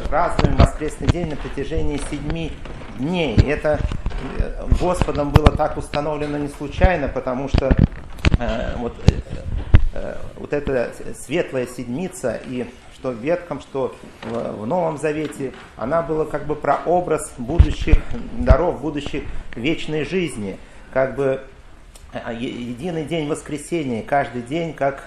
празднуем воскресный день на протяжении 7 дней. Это Господом было так установлено не случайно, потому что вот эта светлая седмица, и что в Ветхом, что в Новом Завете, она была как бы прообраз будущих даров, будущих вечной жизни. Как бы единый день воскресения, каждый день как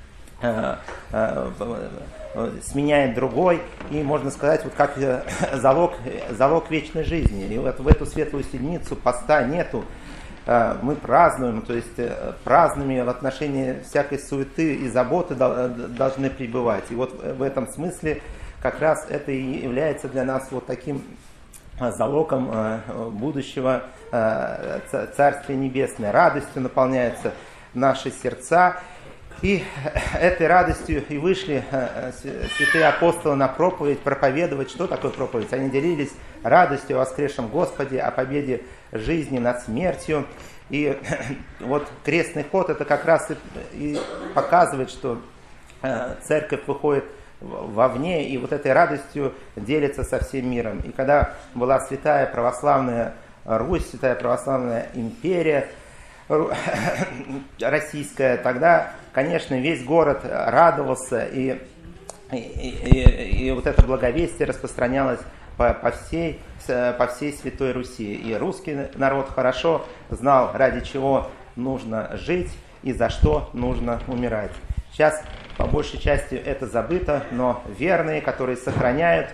сменяет другой, и можно сказать, вот как залог вечной жизни. И вот в эту светлую седмицу поста нету. Мы празднуем, то есть праздными в отношении всякой суеты и заботы должны пребывать. И вот в этом смысле как раз это и является для нас вот таким залогом будущего Царствия Небесное. Радостью наполняются наши сердца. И этой радостью и вышли святые апостолы на проповедь, проповедовать. Что такое проповедь? Они делились радостью о воскресшем Господе, о победе жизни над смертью. И вот крестный ход это как раз и показывает, что церковь выходит вовне и вот этой радостью делится со всем миром. И когда была святая православная Русь, святая православная империя российская, тогда, конечно, весь город радовался, и вот это благовестие распространялось по всей Святой Руси. И русский народ хорошо знал, ради чего нужно жить и за что нужно умирать. Сейчас, по большей части, это забыто, но верные, которые сохраняют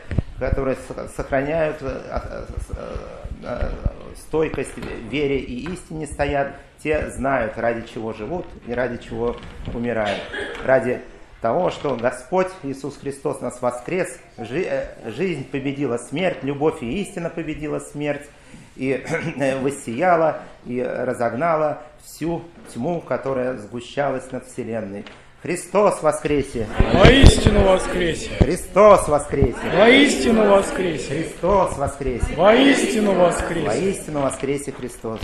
стойкость в вере и истине стоят, те знают, ради чего живут и ради чего умирают. Ради того, что Господь Иисус Христос нас воскрес, жизнь победила смерть, любовь и истина победила смерть, и воссияла, и разогнала всю тьму, которая сгущалась над вселенной. Христос воскресе! Воистину воскресе! Христос воскресе! Воистину воскресе! Христос воскресе! Воистину воскресе! Воистину воскресе Христос!